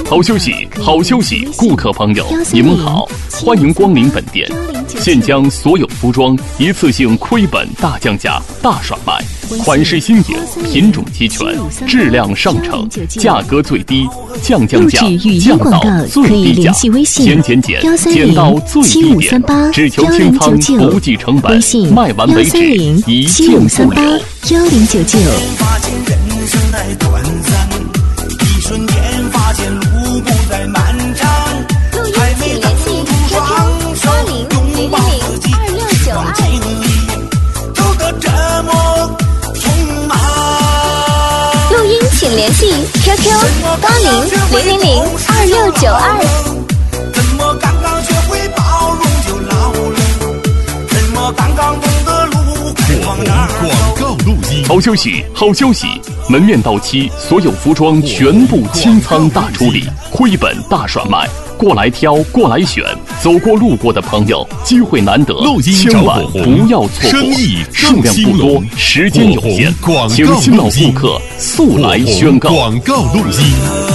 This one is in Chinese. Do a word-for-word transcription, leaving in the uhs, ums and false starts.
好休息，好休息，顾客朋友，你们好，欢迎光临本店。现将所有服装一次性亏本大降价、大甩卖，款式新颖，品种齐全，质量上乘，价格最低，降降价，降到最低价，减减减，减到最低点，只求清仓，不计成本，卖完为止，一件不留。 幺零九九。 一瞬间发现路不再漫长，还没到处双手拥抱自己，往经历走得这么匆忙。 录音请联系 Q Q 八零零零零二六九二。 怎么刚刚学会包容就老了？怎么刚刚懂得路该往哪儿走？ 广告录音，好休息，好休息。门面到期，所有服装全部清仓大处理，亏本大甩卖，过来挑，过来选。走过路过的朋友，机会难得，千万不要错过，数量不多，时间有限，请新老顾客速来宣告。 广告录音。